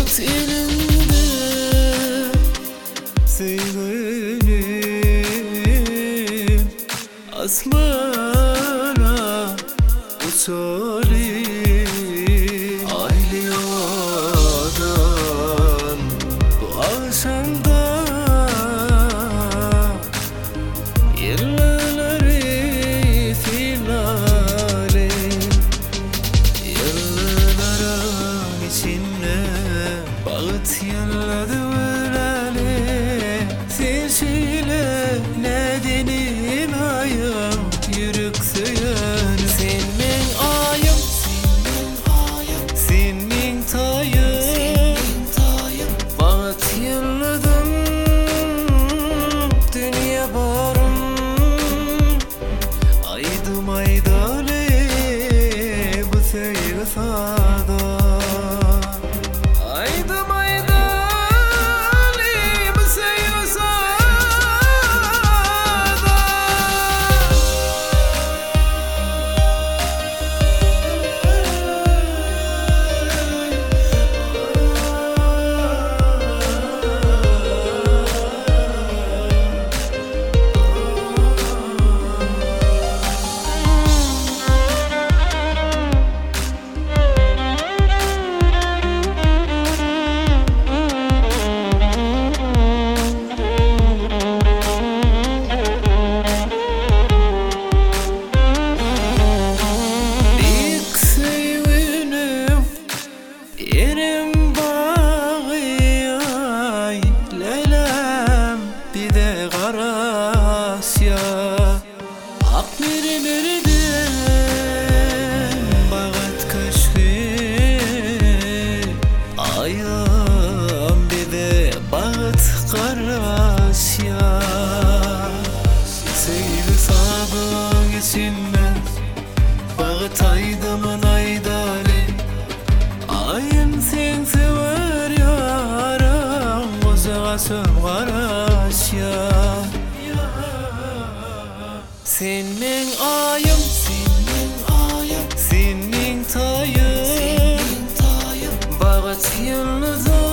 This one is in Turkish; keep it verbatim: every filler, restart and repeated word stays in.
Bulut elinde sevgilim, asmana uçalim. Aylı yoldan bu akşamda yerleri filalim. Yılların içinde bağıt yerlerde öleli. Sensiyle nedenin ayım yürük söyler. Senin ayım, senin tayım, bağıt yerledim dünya barım. Aydım aydale bu sevgi sada. Aydım aydale bu sevgi sada. Yerim bağı ay lelem bir de karasya. Hak miri miriden bağıt kaşkı ayam bir de bağıt karasya. Sevgi sabah geçinmez bağıt aydamın aydali. Ayın sen sever yaram uzağa sön karasya. Senin ayım, senin tayım, bağıt yıldızı